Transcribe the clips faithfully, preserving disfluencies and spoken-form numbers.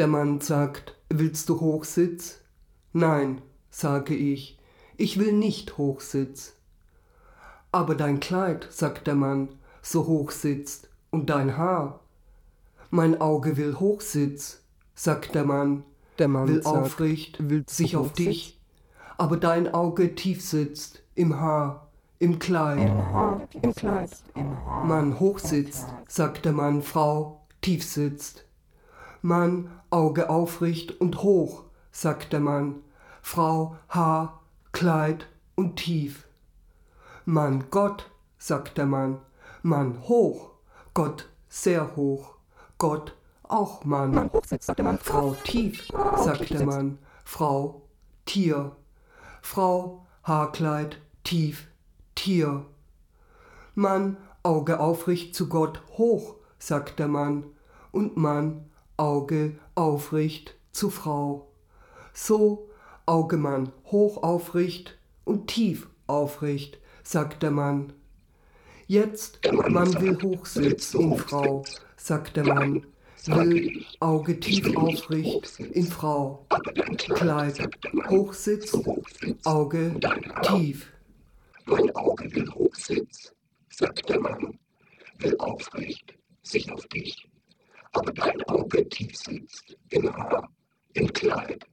Der Mann sagt, willst du Hochsitz? Nein, sage ich, ich will nicht Hochsitz. Aber dein Kleid, sagt der Mann, so hoch sitzt, und dein Haar. Mein Auge will Hochsitz, sagt der Mann, Der Mann will sagt, aufrecht willst du sich auf Hochsitz? dich, aber dein Auge tief sitzt, im Haar, im Kleid. Im Kleid. Mann hochsitzt, sagt der Mann, Frau tief sitzt. Mann Auge aufrecht und hoch, sagt der Mann, Frau Haar, Kleid und tief. Mann Gott, sagt der Mann, Mann hoch, Gott sehr hoch, Gott auch Mann. Mann hochsitzt, sagt der Mann. Frau tief, sagt der Mann, Frau Tier. Frau Haarkleid tief, Tier. Mann Auge aufrecht zu Gott hoch, sagt der Mann, und Mann Auge aufrecht zu Frau. So Auge Mann hoch aufrecht und tief aufrecht, sagt der Mann. Jetzt Mann will Hochsitz in Frau, sagt der Mann, will Auge tief aufrecht in Frau. Kleid Hochsitz, Auge tief. Mein Auge will Hochsitz, sagt der Mann, will aufrecht sich auf dich, aber dein Auge tief sitzt, im Haar, im Kleid.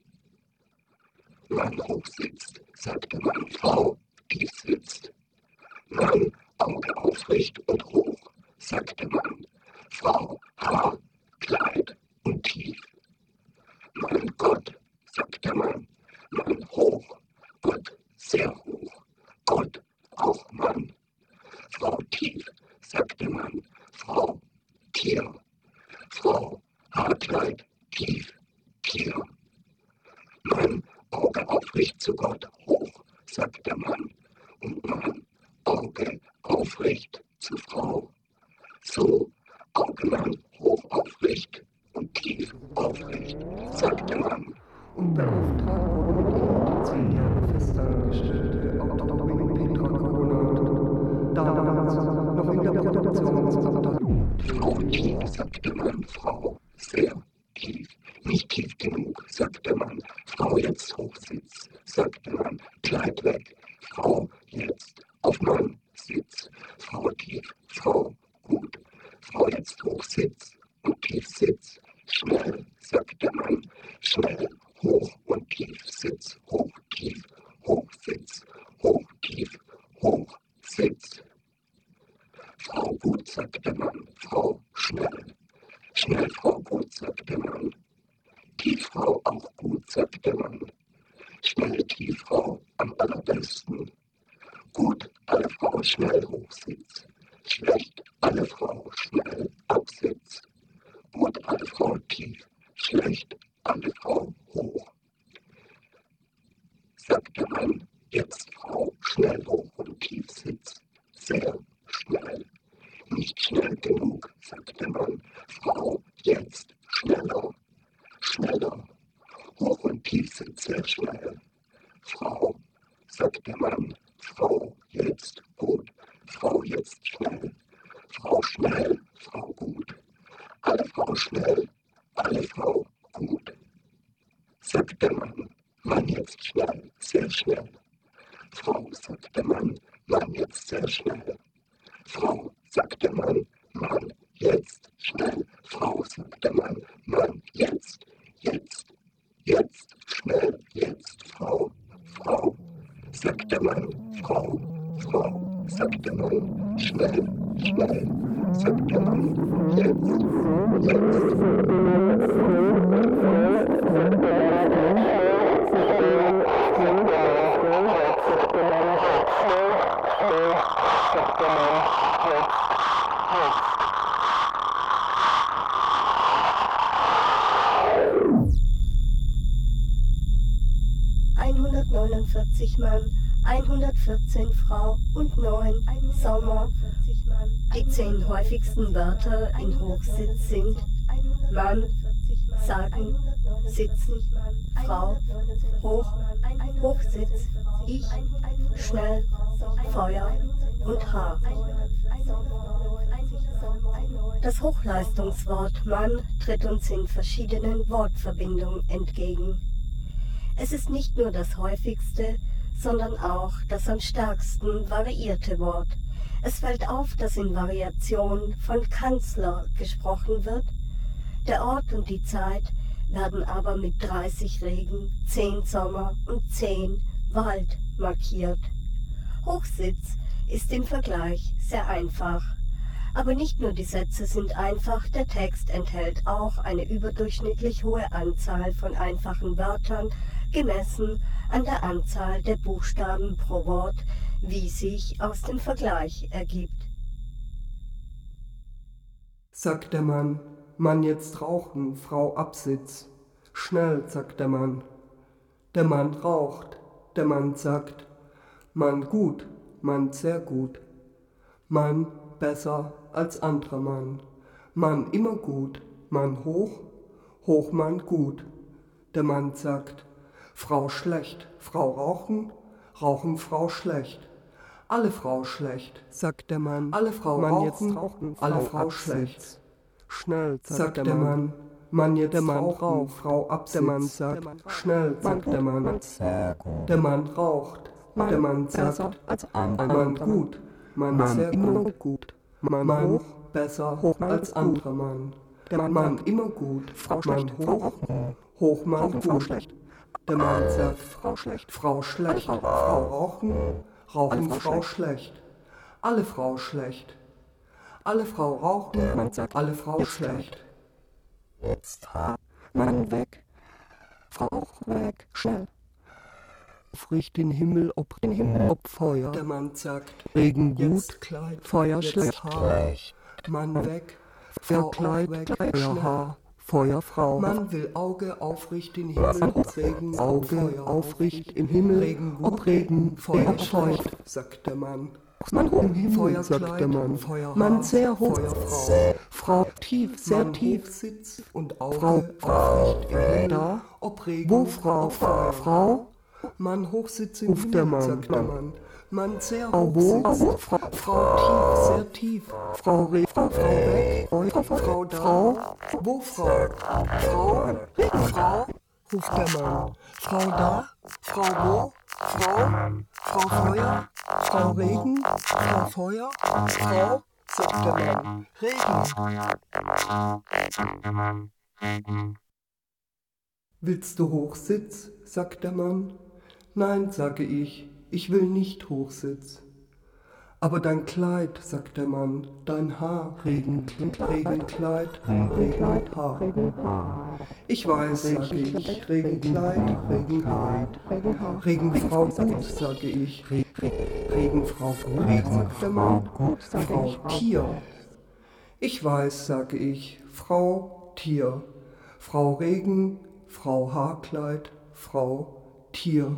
Mann hochsitzt, sagt der Mann, Frau tief sitzt. Mann Auge aufrecht und hoch, sagt der Mann, Frau Haar, Kleid und tief. Mann Gott, sagt der Mann, Mann hoch, Gott sehr hoch, Gott auch Mann. Frau tief, sagt der Mann, Frau Tier. Frau Haarkleid tief, Tier. Mann Auge aufrecht zu Gott hoch, sagt der Mann, und Mann Auge aufrecht zu Frau. So Auge Mann hoch aufrecht und tief aufrecht, sagt der Mann. Und beauftragt wurde mit ihm die zehn Jahre festangestellte Autorin Petra Konrad, damals noch in der Produktionsabteilung. Frau tief, sagt der Mann, Frau sehr tief, nicht tief genug, sagt der Mann. Frau jetzt Hochsitz, sagt der Mann, Kleid weg. Frau jetzt auf Mann Sitz. Frau tief, Frau gut. Frau jetzt Hochsitz und tief Sitz. Schnell, sagt der Mann, schnell, hoch und tief Sitz, hoch, tief, hoch Sitz, hoch, tief, hoch Sitz. Frau gut, sagt der Mann, Frau schnell. Schnell, Frau gut, sagt der Mann. Tieffrau auch gut, sagt der Mann. Schnell, Tieffrau am allerbesten. Gut, alle Frau schnell Hochsitz. Schlecht, alle Frau schnell Absitz. Gut, alle Frau tief. Schlecht, alle Frau hoch. Sagt der Mann, jetzt Frau schnell hoch und tief Sitz. Sehr schnell. Nicht schnell genug, sagt der Mann. Frau, jetzt schneller. Schneller. Hoch und tief sind sehr schnell. Frau, sagt der Mann. Frau, jetzt gut. Frau, jetzt schnell. Frau, schnell. Frau, gut. Alle Frau schnell. Alle Frau gut. Sagt der Mann. Mann, jetzt schnell. Sehr schnell. Frau, sagt der Mann. Mann, jetzt sehr schnell. Frau, sagt der Mann, Mann, jetzt, schnell. Frau, sagt der Mann, Mann, jetzt, jetzt, jetzt, schnell, jetzt, Frau, Frau, sagt der Mann, Frau, Frau, sagt der Mann, schnell, schnell, sagt der Mann, jetzt, hundertneunundvierzig Mann, hundertvierzehn Frau und neun Sommer. Die zehn häufigsten Wörter in Hochsitz sind Mann, sagen, sitzen, Frau, hoch, Hochsitz, ich, schnell, Feuer und Haar. Das Hochleistungswort Mann tritt uns in verschiedenen Wortverbindungen entgegen. Es ist nicht nur das häufigste, sondern auch das am stärksten variierte Wort. Es fällt auf, dass in Variation von Kanzler gesprochen wird. Der Ort und die Zeit werden aber mit dreißig Regen, zehn Sommer und zehn Wald markiert. Hochsitz ist im Vergleich sehr einfach. Aber nicht nur die Sätze sind einfach, der Text enthält auch eine überdurchschnittlich hohe Anzahl von einfachen Wörtern, gemessen an der Anzahl der Buchstaben pro Wort, wie sich aus dem Vergleich ergibt. Sagt der Mann, Mann jetzt rauchen, Frau Absitz. Schnell, sagt der Mann. Der Mann raucht, der Mann sagt, Mann gut, Mann sehr gut. Mann besser als anderer Mann. Mann immer gut, Mann hoch, Hochmann gut. Der Mann sagt, Frau schlecht, Frau rauchen, rauchen Frau schlecht. Alle Frau schlecht, sagt der Mann. Alle Frau Mann rauchen, jetzt rauchen, alle Frau, Frau schlecht. Schnell, sagt der, der Mann. Mann. Mann jetzt der Mann rauchen, Frau Absitz. Der Mann sagt, schnell, sagt der Mann. Der Mann raucht, der Mann sagt, Mann gut, Mann sehr gut. Mann hoch, besser als anderer Mann. Der Mann immer gut, Mann hoch, Hochmann gut. Der Mann sagt, Frau schlecht, Frau schlecht, Frau rauchen, rauchen Frau schlecht. Alle Frau schlecht. Alle Frau rauchen, alle Frau schlecht. Jetzt Mann weg, Frau auch weg, schnell. Fricht den Himmel, ob den Himmel, ob Feuer. Der Mann sagt, Regen gut, Kleid, Feuer schlecht. Haar. Mann weg, Frau Kleid, Feuer Haar, Feuer Frau. Mann will Auge aufricht den Himmel, ob Regen, Auge aufricht im Himmel, Regen gut, ob Regen, Feuer schlecht, sagt der Mann. Mann hoch im Himmel, Feuer sagt der Mann. Feuer Mann sehr hoch, Frau. Frau tief, sehr Mann tief, Sitz und Auge aufricht im Himmel, da, ob Regen, wo Frau, Frau, Frau. Mann hochsitz im Himmel, der Mann, sagt der Mann. Mann sehr hoch sitzt, Frau, Frau tief, sehr tief. Frau Re, Frau, Frau weg, Frau, Frau da, Frau, wo Frau? Frau, Frau, ruft der Mann. Frau da, Frau wo? Frau, Frau Feuer, Frau Regen, Frau Feuer, Frau, sagt der Mann. Regen. Willst du Hochsitz, sagt der Mann. Nein, sage ich, ich will nicht Hochsitz. Aber dein Kleid, sagt der Mann, dein Haar, Regen, Regenkleid, Regenhaar. Ich weiß, sage ich, Regenkleid, Regenhaar. Regenfrau gut, sage ich, Regenfrau gut, sagt der Mann, Frau Tier. Ich weiß, sage ich, Frau Tier, Frau Regen, Frau Haarkleid, Frau Tier.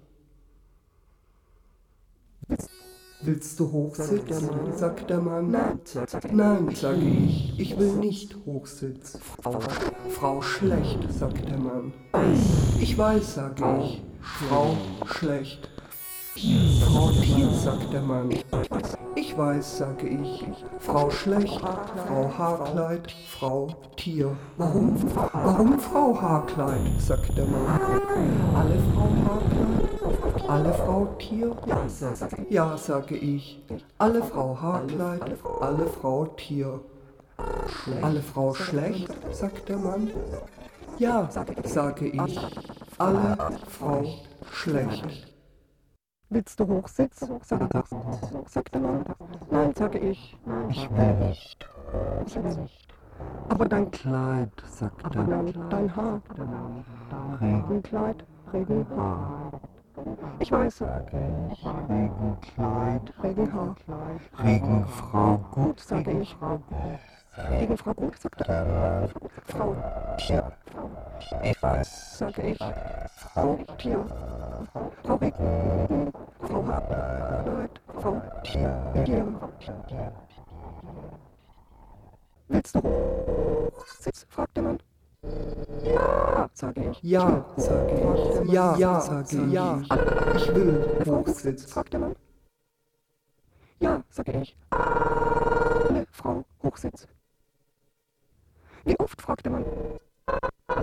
Willst du hochsitzen, sagt der Mann. Nein, sage ich, ich will nicht hochsitzen. Frau schlecht, sagt der Mann. Ich weiß, sage ich, Frau schlecht. Frau Tier, sagt der Mann. Ich weiß, sage ich, Frau schlecht, Frau Haarkleid, Frau Tier. Warum, warum Frau Haarkleid, sagt der Mann. Alle Frau Haarkleid, alle Frau Tier? Ja, sage ich, alle Frau Haarkleid, alle Frau Tier. Alle Frau schlecht, sagt der Mann. Ja, sage ich, alle Frau schlecht. Willst du hochsitzen, sagt der, sagt der Mann. Nein, sage ich, ich will nicht. Ich will nicht. Aber dein Kleid, sagt der Mann. Dein Haar, Regenkleid, Regenhaar. Ich weiß, sage ich, Regenkleid, Regenhaar. Regenfrau gut, sage ich. Regenfrau gut, sagt der Mann. Frau Tier. Ich weiß, sage ich. Frau Tier. Frau Regen. Frau Haarkleid. Frau Tier. Willst du hochsitzen, fragt der Mann. Ja, sage ich. Ja, sage ich. Ja, ja, sage ich. Ja, ich will hochsitzen, fragt der Mann. Ja, sage ich. Alle Frau Hochsitz.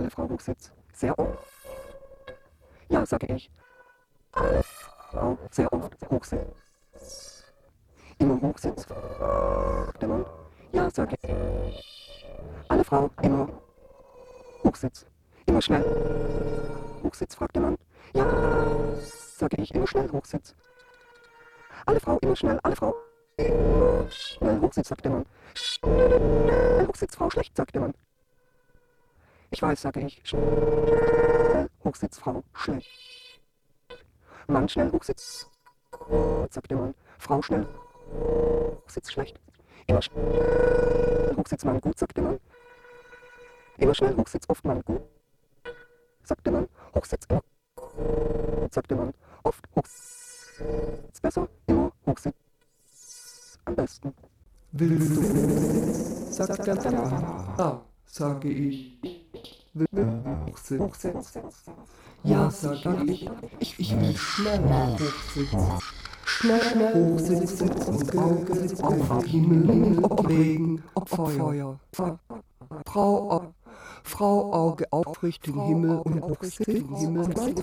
alle Frau Hochsitz, sehr oft. Ja, sage ich. Alle Frau, sehr oft Hochsitz. Immer Hochsitz, fragt der Mann. Ja, sage ich. Alle Frau, immer Hochsitz. Immer schnell. Hochsitz, fragt der Mann. Ja, sage ich, immer schnell Hochsitz. Alle Frau, immer schnell, alle Frau. Immer schnell Hochsitz, sagt der Mann. Schnell Hochsitz, Frau, schlecht, sagt der Mann. Ich weiß, sage ich. Schnell Hochsitz, Frau, schlecht. Mann, schnell Hochsitz, gut, sagt der Mann. Frau, schnell Hochsitz, schlecht. Immer schnell Hochsitz, Mann, gut, sagt der Mann. Immer schnell Hochsitz, oft Mann, gut, sagt der Mann. Hochsitz, immer gut, sagt der Mann. Oft Hochsitz, besser, immer Hochsitz, am besten. Willst du, sagt der Mann. Ah, sage ich. Will Hochsitz. Hochsitz. Ja, sage ich. Ich, ich will schnell Hochsitz. Schnell, schnell Hochsitz und Auge auf Himmel, ob Regen, ob Feuer. Frau, Au- Frau Auge aufricht den Himmel und Hochsitz den Himmel mit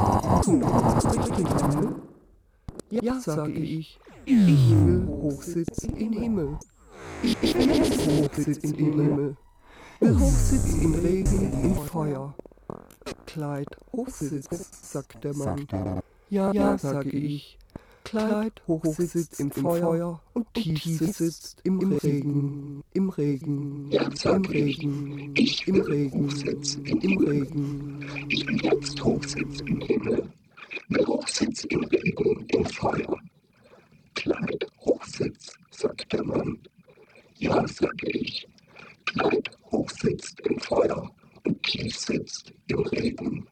Himmel. Ja, sage ich. Ich will Hochsitz in Himmel. Ich, ich will Hochsitz in Himmel. Will Hochsitz in Regen, in Feuer. Kleid, Hochsitz, sagt der Mann. Ja, ja, sage ich. Kleid, Hochsitz im Feuer und tief sitzt im Regen, im Regen, Ja, im sage ich. Regen, Ich im will Regen, Hochsitz im im Himmel. Regen. Ich will jetzt Hochsitz im Himmel. Will Hochsitz im Regen, im Feuer. Kleid, Hochsitz, sagt der Mann. Ja, sage ich. Kleid, Hochsitzt im Feuer und tief sitzt im Regen.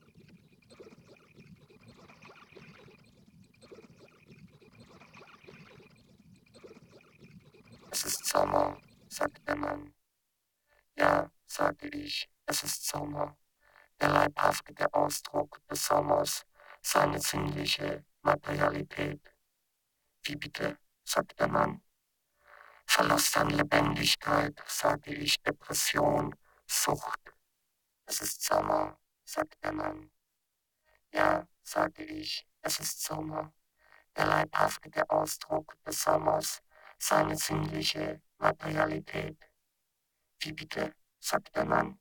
Es ist Sommer, sagt der Mann. Ja, sage ich, es ist Sommer. Der leibhaftige Ausdruck des Sommers, seine sinnliche Materialität. Wie bitte, sagt der Mann. Verlust an Lebendigkeit, sage ich, Depression, Sucht. Es ist Sommer, sagt der Mann. Ja, sage ich, es ist Sommer. Der leibhaftige Ausdruck des Sommers, seine sinnliche Materialität. Wie bitte, sagt der Mann.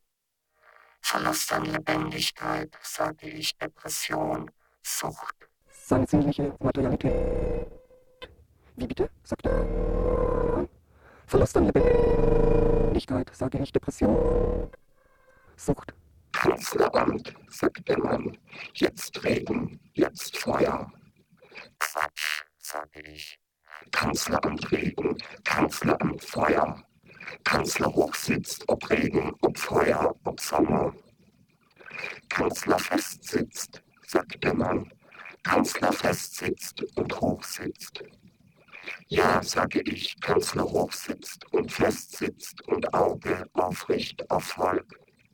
Verlust an Lebendigkeit, sage ich, Depression, Sucht. Seine sinnliche Materialität. Wie bitte, sagt der Mann. Verlust an Lebendigkeit, sage ich, Depression, Sucht. Kanzleramt, sagt der Mann. Jetzt Regen, jetzt Feuer. Quatsch, sage ich. Kanzleramt Regen, Kanzleramt Feuer. Kanzler hochsitzt, ob Regen, ob Feuer, ob Sommer. Kanzler festsitzt, sagt der Mann. Kanzler festsitzt und hochsitzt. Ja, sage ich, Kanzler hochsitzt und festsitzt und Auge aufricht auf Volk.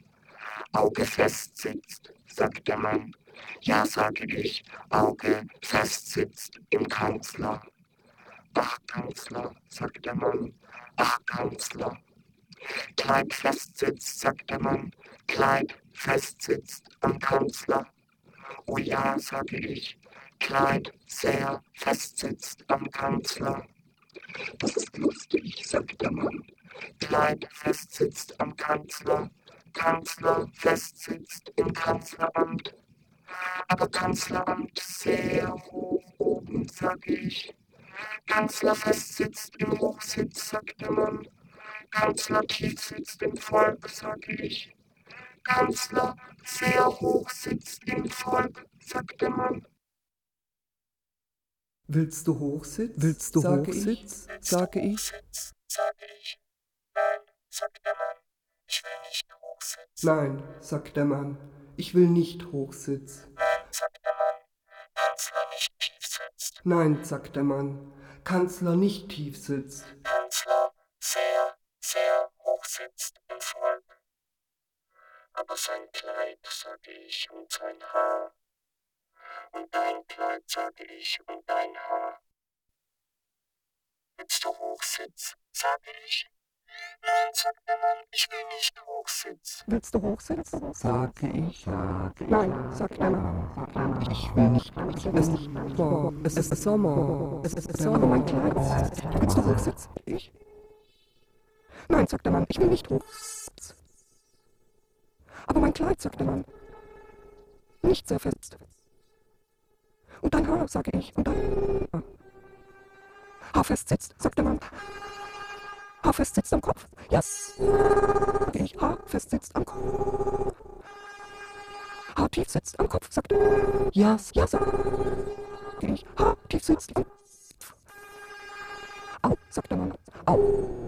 Auge festsitzt, sagt der Mann. Ja, sage ich, Auge festsitzt im Kanzler. Ach, Kanzler, sagt der Mann. Ach, Kanzler. Kleid festsitzt, sagt der Mann. Kleid festsitzt am Kanzler. Oh ja, sage ich, Kleid sehr festsitzt am Kanzler. Das ist lustig, sagt der Mann. Kleid festsitzt am Kanzler. Kanzler festsitzt im Kanzleramt. Aber Kanzleramt sehr hoch oben, sag ich. Kanzler festsitzt im Hochsitz, sagt der Mann. Kanzler tief sitzt im Volk, sag ich. Kanzler sehr hoch sitzt im Volk, sagt der Mann. Willst du Hochsitz? Willst du sage Hochsitz? Ich, sage ich. Hochsitz, sage ich. Nein, sagt der Mann. Ich will nicht Hochsitz. Nein, sagt der Mann. Ich will nicht Hochsitz. Nein, sagt der Mann. Kanzler nicht tief sitzt. Nein, sagt der Mann. Kanzler nicht tief sitzt. Kanzler sehr, sehr hoch sitzt im Volk. Aber sein Kleid, sage ich, und sein Haar. Und dein Kleid, sage ich, und dein Haar. Willst du Hochsitz, sage ich. Nein, sagt der Mann, ich will nicht hochsitzen. Willst du hochsitzen? Sage ich, sage ich. Nein, sagt der Mann. Ich will nicht hochsitzen. Es ist Sommer, es ist Sommer. Aber mein Kleid. Willst du hochsitzen? Ich? Nein, sagt der Mann, ich will nicht hochsitzen. Aber mein Kleid, sagt der Mann. Nicht sehr fest. Und dein Haar, sage ich. Und dein Haar fest sitzt, sagt der Mann. Haar fest sitzt am Kopf. Yes. Sage ich. Haar fest sitzt am Kopf. Haar tief sitzt am Kopf, sagt er. Yes. Ja, sag ich. Haar tief sitzt am Kopf. Au, sagt der Mann. Au.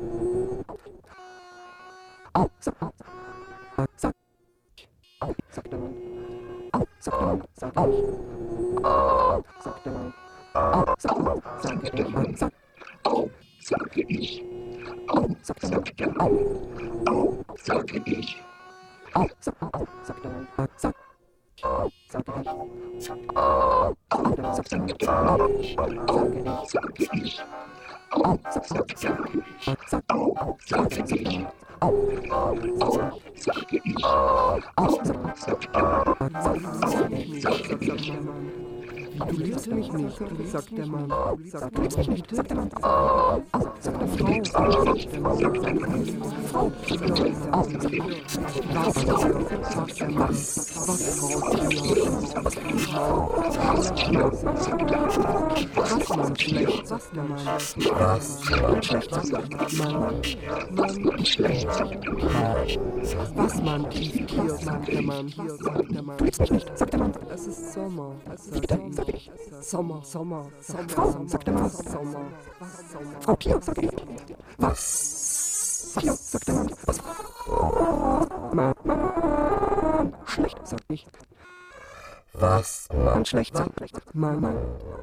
Au, sag au. Sag. Au, sagt der Mann. Au, sagt der Mann. Sag au. Au, sagt der Mann. Au, sag au. Sag der Mann. Sag. Au, sage ich. Au, sagt der Mann. Sagt der Mann. Au, sage ich. Au, sag au. Sagt der Mann. Sag. Au, sage ich. Au, au, sagt der Mann. Au, sage ich. Au, Au, sag au. sage ich. Sag. Au, sage ich. Au, Au, sage ich. au, sag au. Sagt der Mann. Sag mich nicht, sagt der Mann. Du liebst mich nicht, sagt der Mann. Sagt Du liebst mich nicht, sagt der Mann. Au, sagt der Frau. sagt der Mann. Frau. Au, Was, sagt der Mann. Was, was, Frau Tier? Was, man schlecht, sagt der Mann. Was? Schlecht, sagt der Mann. Mann, Schlecht, sagt der Mann. was, man tief, Tier, sagt der Mann. Sagt der Mann. Du liebst mich nicht, sagt der Mann. Es ist Sommer, es Wie bitte, ist sag ich. Sommer, Sommer, Sommer, Frau, Sommer, sagt der Mann. Sommer, was, Sommer. Frau Tier, sag ich. Was? Tier, sagt der Mann. Was? Mann, Mann. Schlecht, sag ich. Was? Mann, schlecht, sag ich. Mann, Mann.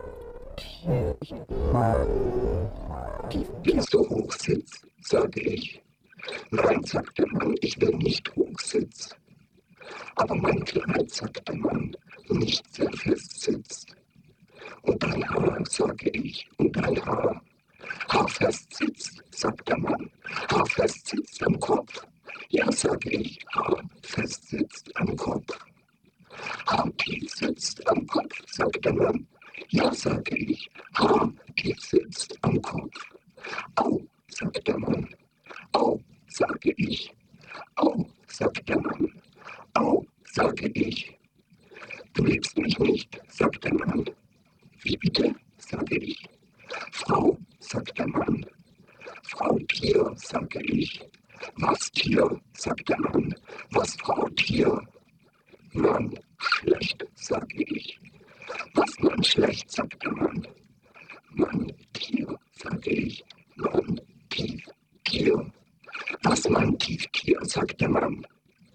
Tief, Willst du hochsitzen? Sage ich. Nein, sagt der Mann, ich will nicht hochsitzen. Aber mein Kleid, sagt der Mann, nicht sehr fest sitzt. Und dein Haar, sage ich, und dein Haar. Haar fest sitzt, sagt der Mann. Haar fest sitzt am Kopf. Ja, sage ich, Haar fest sitzt am Kopf. Haar tief sitzt am Kopf, sagt der Mann. Ja, sage ich, Haar tief sitzt am Kopf. Au, sagt der Mann. Au, sage ich. Au, sagt der Mann. Au, sage ich. Du liebst mich nicht, sagt der Mann. Wie bitte, sage ich. Frau, sagt der Mann. Frau Tier, sage ich. Was Tier, sagt der Mann. Was Frau Tier? Mann, schlecht, sage ich. Was Mann schlecht, sagt der Mann. Mann, Tier, sage ich. Mann, tief, Tier. Was Mann tief, Tier, sagt der Mann.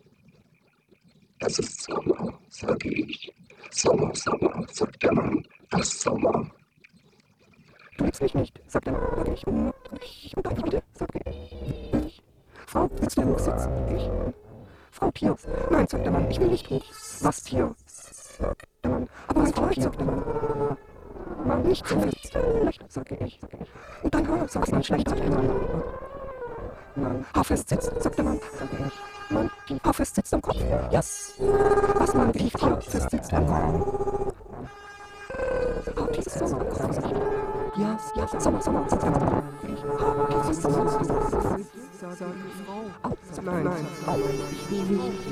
Es ist Sommer, sage ich. Sommer, Sommer, sagt der Mann. Das Sommer. Du liebst mich nicht, sagt der Mann, sag ich. Und ich, und dann bitte, sag ich. Frau, willst du hochsitzen? Ich. Frau Tier. Nein, sagt der Mann, ich will nicht hoch. Was Tier? Sagt der Mann. Aber mein Kleid, sagt der Mann. Mann, nicht so fest. Schlecht, sage ich. Und dein Haar, sagt man schlecht, sagt der Mann. Mann, Haar fest sitzt, sagt der Mann. Mann, die Haar fest sitzt am Kopf. Yes. Was man tief hier fest sitzt am Kopf. Haar tief sitzt am Kopf. Yes, yes, Sommer, Sommer, sagt der Mann. Haar tief sitzt am Kopf. Au, sagt Nein, nein, Au, ich will nicht.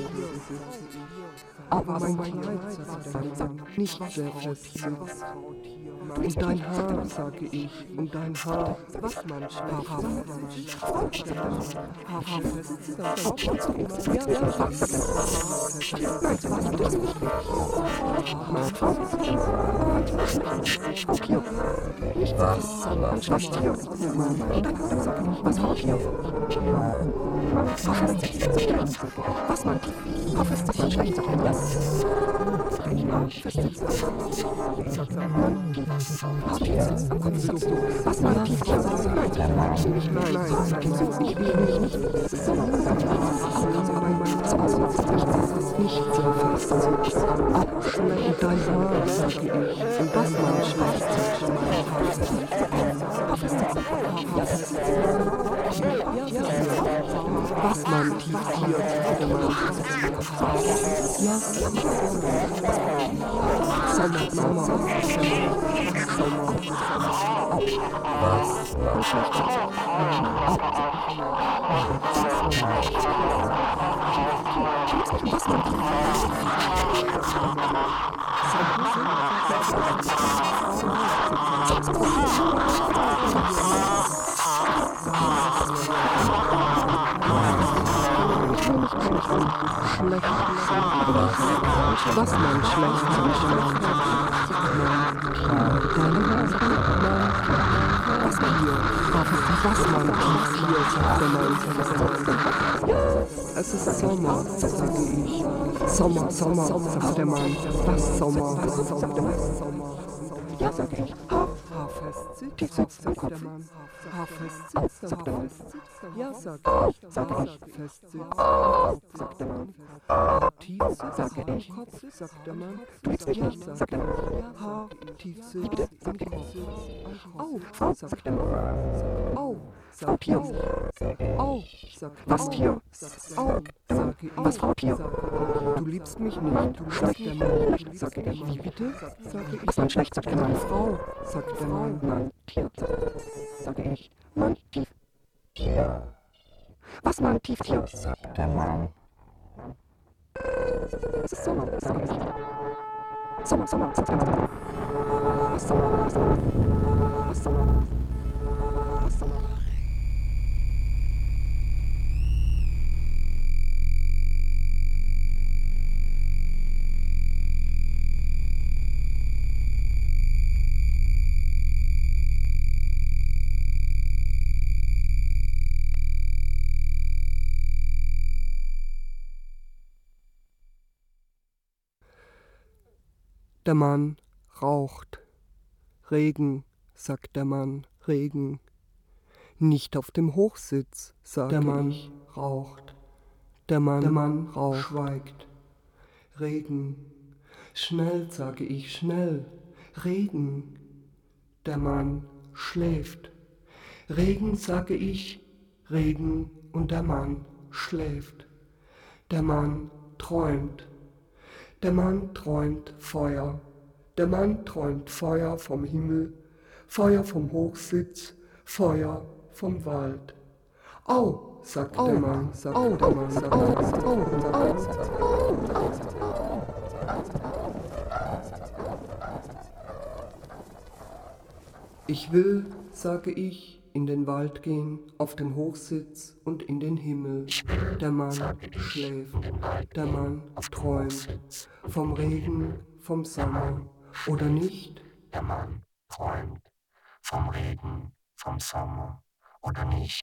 aber mein mein Kleid, sagt der Mann, nicht sehr fest. Und dein Haar, sage ich, und dein Haar, was man schlecht, Haar fest, ja, Was? Mann, schlecht hier. Und dein Haar, sag ich, was Frau Tier? Mann, Haar fest sitzt, sagt der Mann. Was man Haar fest sitzt, man schlecht, sagt der Mann. Yes. Haar fest sitzt, sagt der Mann. Haar tief sitzt am Kopf, sagst du. Was man tief hier sagt, nein, nein, nein, nein, ich will mich nicht. Es ist Sommer, sagt der Mann. Sommer, Sommer, sagt der Mann. nicht sehr fest. Und dein Haar, sage ich, und was man schlecht, sagt der Mann. Haar fest sitzt am Kopf, yes. Was man tief hier, der Mann. Ja, Sommer, Sommer, Sommer, was man was man schlecht was man hier, was man tief hier, sagt der Mann. Es ist Sommer, sage ich. Sommer, Sommer, sagt der Mann. Was Sommer, sagt der Mann. Ja, sag ich. Haarfest sitzt, sagt der Mann. Haarfest sitzt, sagt der Mann. Ja, sag ich, sag ich. Fest sitzt, sagt der Mann. Tief sitzt, sage ich. Kopf, sagt der Mann. Du liebst mich nicht, sagt der Mann. Haar, tief sitzt, Bitte, sagt der Mann. Au, Frau, sagt der Mann. Au, Frau Tier. Au, sagt Was Tier? Au, sag ich. Was Frau Tier? Du liebst mich nicht, du sagt der Mann. Sag ich. Wie bitte? Sag ich. Was man schlecht, sagt der Mann. Frau, sagt der Mann. Mann, Tier, sage ich. Mann, tief, Tier. Was Mann, tief, Tier, sagt der Mann. Es ist Sommer, sage ich. Sommer, Sommer, sagt der Mann. Was Sommer, was Sommer, was Sommer, was Sommer. Der Mann raucht. Regen, sagt der Mann, Regen. Nicht auf dem Hochsitz, sagt der Mann, ich. Raucht. Der Mann, der Mann raucht. Schweigt. Regen. Schnell, sage ich, schnell. Regen. Der Mann schläft. Regen, sage ich, Regen und der Mann schläft. Der Mann träumt. Der Mann träumt Feuer. Der Mann träumt Feuer vom Himmel, Feuer vom Hochsitz, Feuer vom Wald. Au, sagt der Mann, sagt der Mann, sagt der Mann. Ich will, sage ich, in den Wald gehen, auf den Hochsitz und in den Himmel. Der Mann schläft, der Mann träumt vom Regen, vom Sommer, oder nicht? Der Mann träumt vom Regen, vom Sommer, oder nicht?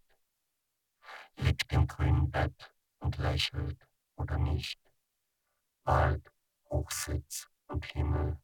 Liegt im grünen Bett und lächelt, oder nicht? Wald, Hochsitz und Himmel.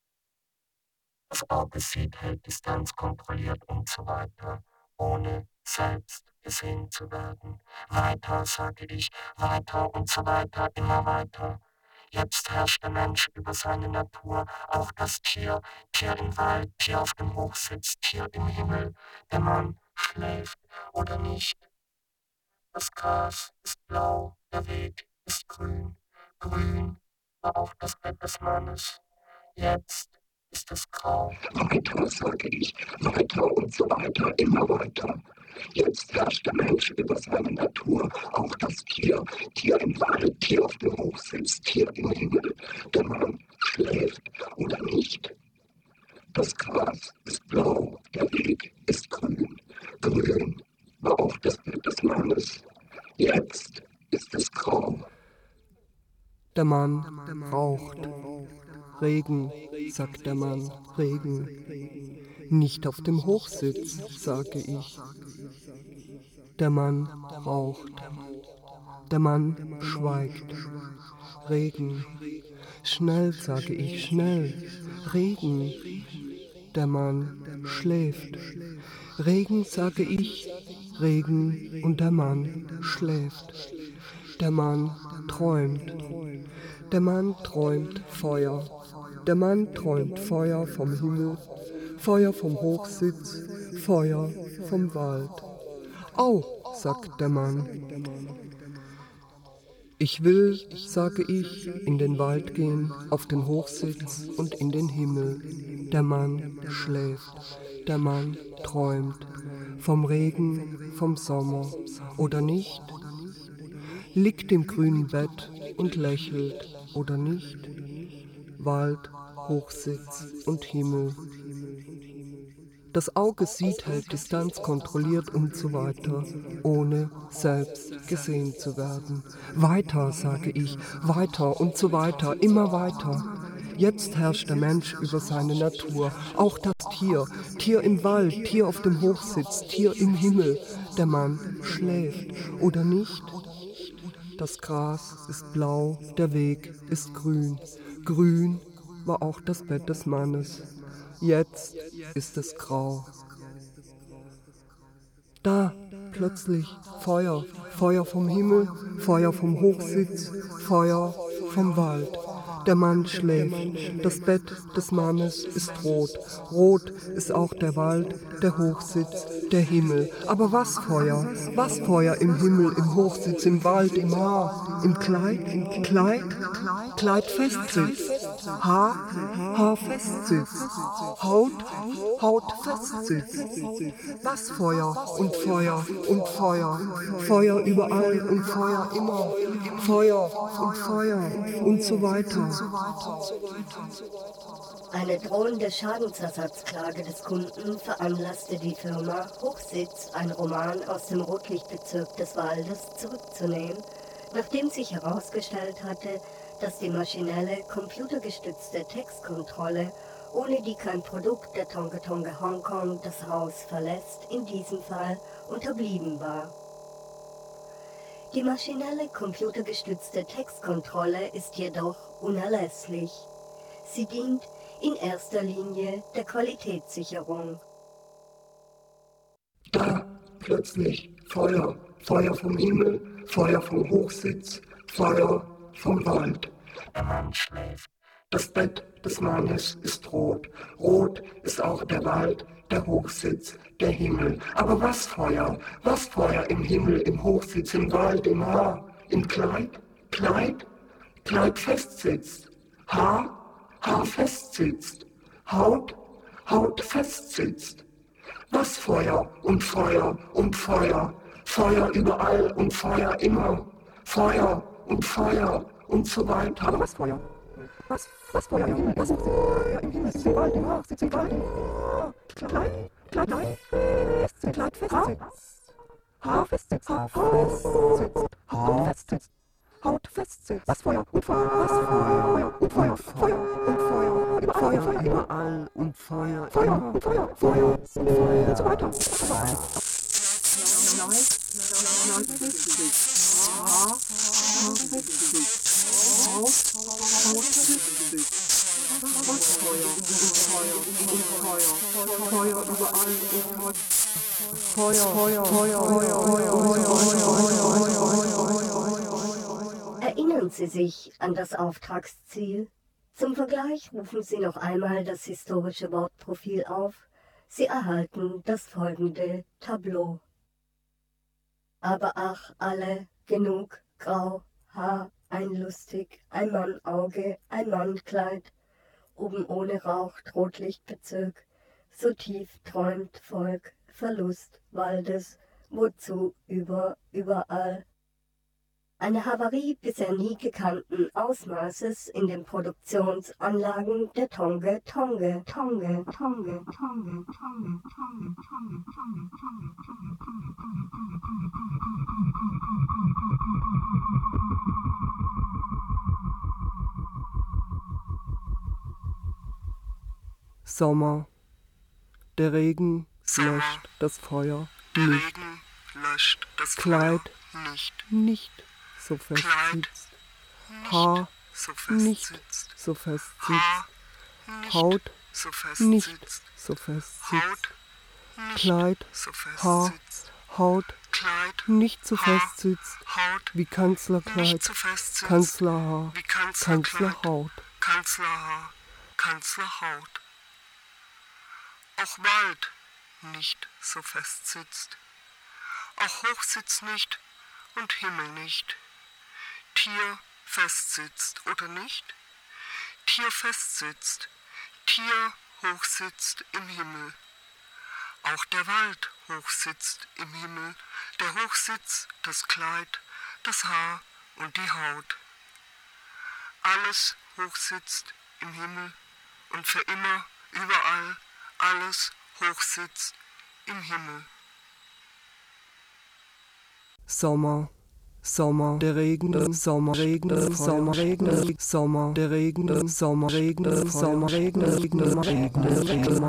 Das Auge sieht, hält Distanz, kontrolliert und so weiter, ohne selbst gesehen zu werden. Weiter, sage ich, weiter und so weiter, immer weiter. Jetzt herrscht der Mensch über seine Natur, auch das Tier, Tier im Wald, Tier auf dem Hochsitz, Tier im Himmel. Der Mann schläft oder nicht. Das Gras ist blau, der Weg ist grün. Grün war auch das Bett des Mannes. Jetzt ist es grau. Weiter, sage ich, weiter und so weiter, immer weiter. Jetzt herrscht der Mensch über seine Natur, auch das Tier, Tier im Wald, Tier auf dem Hochsitz, Tier im Himmel. Der Mann schläft oder nicht. Das Gras ist blau, der Weg ist grün. Grün war auch das Bett des Mannes. Jetzt ist es grau. Der Mann raucht. Regen, sagt der Mann, Regen. Nicht auf dem Hochsitz, sage ich. Der Mann raucht. Der Mann schweigt. Regen. Schnell, sage ich, schnell. Regen. Der Mann schläft. Regen, sage ich, Regen und der Mann schläft. Der Mann träumt. Der Mann träumt Feuer. Der Mann träumt Feuer vom Himmel, Feuer vom Hochsitz, Feuer vom Wald. Au, sagt der Mann. Ich will, sage ich, in den Wald gehen, auf den Hochsitz und in den Himmel. Der Mann schläft, der Mann träumt, vom Regen, vom Sommer, oder nicht? Liegt im grünen Bett und lächelt, oder nicht? Wald, Hochsitz und Himmel. Das Auge sieht, hält Distanz, kontrolliert und so weiter, ohne selbst gesehen zu werden. Weiter, sage ich, weiter und so weiter, immer weiter. Jetzt herrscht der Mensch über seine Natur, auch das Tier, Tier im Wald, Tier auf dem Hochsitz, Tier im Himmel. Der Mann schläft, oder nicht? Das Gras ist blau, der Weg ist grün. Grün war auch das Bett des Mannes. Jetzt ist es grau. Da, plötzlich, Feuer, Feuer vom Himmel, Feuer vom Hochsitz, Feuer vom Wald. Der Mann schläft, das Bett des Mannes ist rot. Rot ist auch der Wald, der Hochsitz, der Himmel. Aber was Feuer? Was Feuer im Himmel, im Hochsitz, im Wald, im Haar, im Kleid, im Kleid, Kleid festsitzt. Haar, Haar festsitzt. Haut, Haut festsitzt. Was Feuer und Feuer und Feuer. Feuer überall und Feuer immer. Feuer und Feuer und so weiter. Eine drohende Schadensersatzklage des Kunden veranlasste die Firma Hochsitz, ein Roman aus dem Rotlichtbezirk des Waldes, zurückzunehmen, nachdem sich herausgestellt hatte, dass die maschinelle, computergestützte Textkontrolle, ohne die kein Produkt der Tonga Tonga Hongkong das Haus verlässt, in diesem Fall unterblieben war. Die maschinelle, computergestützte Textkontrolle ist jedoch unerlässlich. Sie dient in erster Linie der Qualitätssicherung. Da, plötzlich, Feuer, Feuer vom Himmel, Feuer vom Hochsitz, Feuer vom Wald. Der Mann schläft. Das Bett des Mannes ist rot. Rot ist auch der Wald, der Hochsitz, der Himmel. Aber was Feuer? Was Feuer im Himmel, im Hochsitz, im Wald, im Haar, im Kleid? Kleid? Kleid festsitzt. Haar? Haar festsitzt. Haut? Haut festsitzt. Was Feuer und Feuer und Feuer. Feuer überall und Feuer immer. Feuer und Feuer und so weiter. Aber was Feuer? Was, was Feuer im Himmel, was Feuer im Himmel, im Wald, im Hochsitz, im Wald, im Kleid, Kleid, Kleid, festsitzt, Kleid, festsitzt, Haar festsitzt, Haar festsitzt, Haut festsitzt, Haut festsitzt, was Feuer und Feuer, was Feuer und Feuer, Feuer und Feuer, über Feuer, Feuer, überall und Feuer, Feuer und Feuer, Feuer und Feuer, und so weiter. Feuer überall und Feuer, Feuer, Feuer, Feuer, Feuer. Erinnern Sie sich an das Auftragsziel? Zum Vergleich rufen Sie noch einmal das historische Wortprofil auf. Sie erhalten das folgende Tableau. Aber ach, alle, genug, grau, Haar, ein lustig, ein Mannauge, ein Mannkleid, oben ohne Rauch, Rotlichtbezirk, so tief träumt Volk, Verlust Waldes, wozu über, überall. Eine Havarie bisher nie gekannten Ausmaßes in den Produktionsanlagen der Tonga Tonga Tonga Tonga Tonga Tonga Tonga Tonga Sommer. Der Regen löscht das Feuer nicht. Regen löscht das Kleid Feuer nicht. nicht so fest Kleid sitzt. Haar so fest nicht sitzt. so fest Haar sitzt. nicht Haut so fest nicht sitzt. so fest Haut sitzt. nicht Kleid, so fest Haar, sitzt. Haut Kleid, nicht so Haar, fest sitzt Haut wie Kanzlerkleid, nicht so fest sitzt. Kanzlerhaar, Wie Kanzlerkleid, Kanzlerhaut. Kanzlerhaar, Kanzlerhaut. Auch Wald nicht so fest sitzt. auch Hochsitz nicht und Himmel nicht. Tier festsitzt oder nicht? Tier festsitzt, Tier hochsitzt im Himmel. Auch der Wald hochsitzt im Himmel, der Hochsitz, das Kleid, das Haar und die Haut. Alles hochsitzt im Himmel und für immer, überall, alles hochsitzt im Himmel. Sommer, Sommer, der Regen, Sommer, Regen, Sommer, Regen, Sommer, der Regen, Sommer, Regen, Sommer, Regen, Regen, Regen, Regen,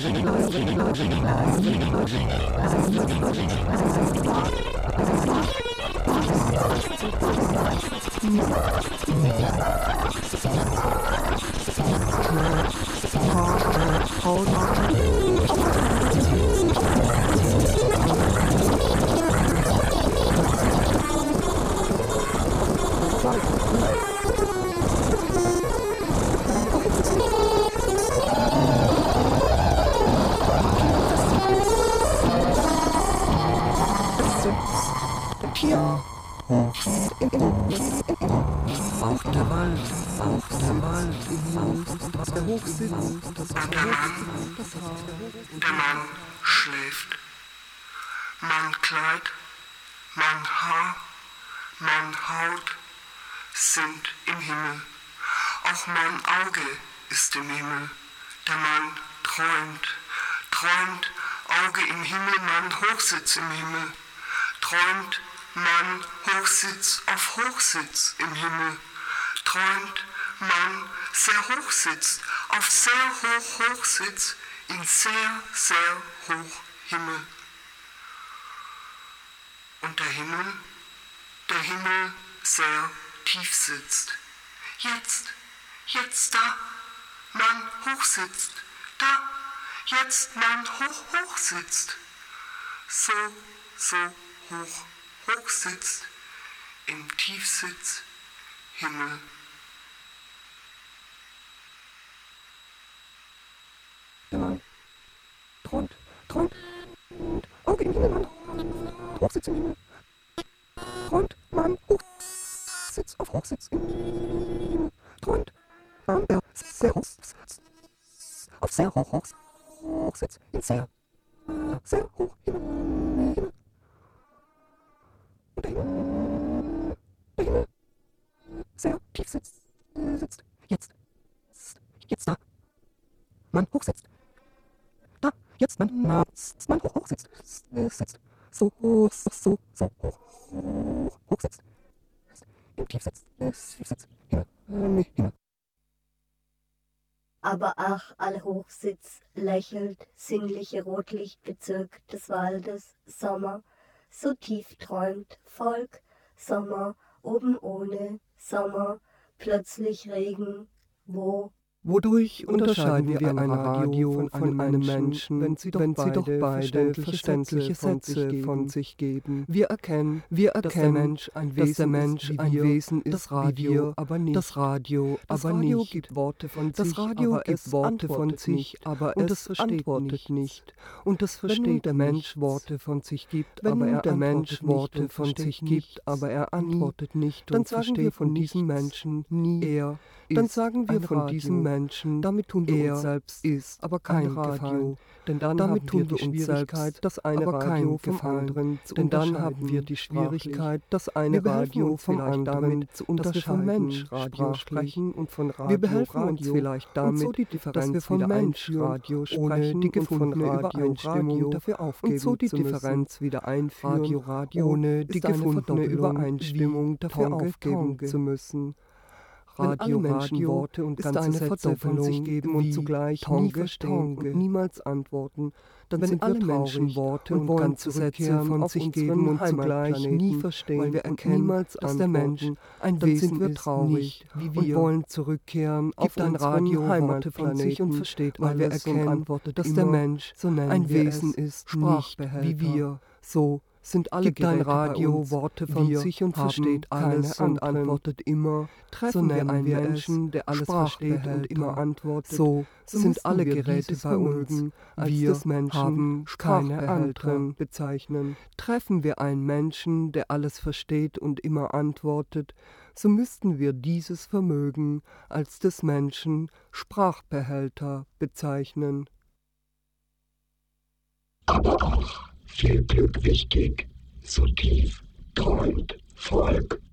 Tier, auch der Wald, auch der Wald, der Hochsitz, und der Mann, der Mann schläft. Mann Kleid, Mann Haar, Mann Haut sind im Himmel. Auch mein Auge ist im Himmel. Der Mann träumt, träumt, Auge im Himmel, Mann Hochsitz im Himmel. Träumt, Mann Hochsitz auf Hochsitz im Himmel. Träumt, Mann sehr hochsitzt, auf sehr hoch Hochsitz, in sehr, sehr hoch Himmel. Und der Himmel, der Himmel sehr tief sitzt. Jetzt, jetzt da, Mann hochsitzt, da, jetzt Mann hoch hoch sitzt. So, so hoch hoch sitzt, im Tiefsitz Himmel. Der Mann träumt, träumt, Auge im Himmel, Mann, Hochsitz im Himmel. Träumt, Mann, Hochsitz auf Hochsitz im Himmel. Träumt, Mann, der sehr hoch sitzt, auf sehr hoch hoch Hochsitz, in sehr, sehr hoch Himmel, Himmel. Und der Himmel, der Himmel, sehr tief sitzt, sitzt, jetzt, jetzt da. Mann hochsitzt. Da, jetzt Mann, Mann, Mann hoch, hoch sitzt, sitzt. So, so, so, so, hoch, hoch, hoch sitzt. Im Tiefsitz, Tiefsitz, Himmel, Himmel. Aber ach, all Hochsitz lächelt, sinnliche Rotlichtbezirk des Waldes, Sommer, so tief träumt, Volk, Sommer, oben ohne, Sommer, plötzlich Regen, wo? Wodurch unterscheiden wir ein Radio von, von einem Menschen, wenn sie doch wenn beide, sie doch beide verständliche Sätze von sich geben? Wir erkennen, wir erkennen, dass der Mensch ein Wesen, der Mensch ist, ein Wesen ist, das Radio, aber nicht. Das Radio, das aber Radio nicht. Gibt Worte von das sich, Radio aber gibt es Worte von sich, aber und es antwortet nicht. Und das versteht der Mensch Worte von sich gibt, aber er der Mensch Worte von sich gibt, aber er antwortet nicht. Dann sagen wir von diesem Menschen nie er. Dann sagen wir von diesem Menschen, damit tun wir uns selbst ist, aber kein Radio, denn dann damit tun wir uns selbst, das eine Radio vom anderen zu denn dann haben wir die Schwierigkeit, das eine Radio vom anderen zu unterscheiden, dass wir vom Mensch-Radio sprechen und von Radio. Wir behelfen uns vielleicht damit, so die dass wir vom Mensch-Radio sprechen die gefundene Übereinstimmung dafür aufgeben und so die Differenz wieder einführen, ohne die gefundene Übereinstimmung dafür aufgeben zu müssen. Radio, wenn alle Menschen Radio Worte und ganze eine Sätze von sich geben und zugleich nie verstehen und niemals antworten, dann wenn sind alle Menschen Worte und, und ganze Sätze von sich geben und zugleich nie verstehen, weil wir erkennen, niemals dass der Mensch ein Wesen ist, traurig, wie wir und wollen zurückkehren auf ein Radio Worte von sich und versteht, weil wir erkennen, dass der Mensch ein Wesen ist, nicht wie wir, so sind alle Gibt Geräte ein Radio bei uns. Worte von Wir sich und haben versteht alles keine und anderen. antwortet immer. Treffen So wir nennen einen wir Menschen, es der alles versteht und Sprachbehälter. immer antwortet, So so sind müssen alle wir Geräte dieses bei uns Vermögen als wir des Menschen haben keine Sprachbehälter anderen. bezeichnen. Treffen wir einen Menschen, der alles versteht und immer antwortet, so müssten wir dieses Vermögen als des Menschen Sprachbehälter bezeichnen. Aber auch viel Glück wichtig, so tief träumt Volk.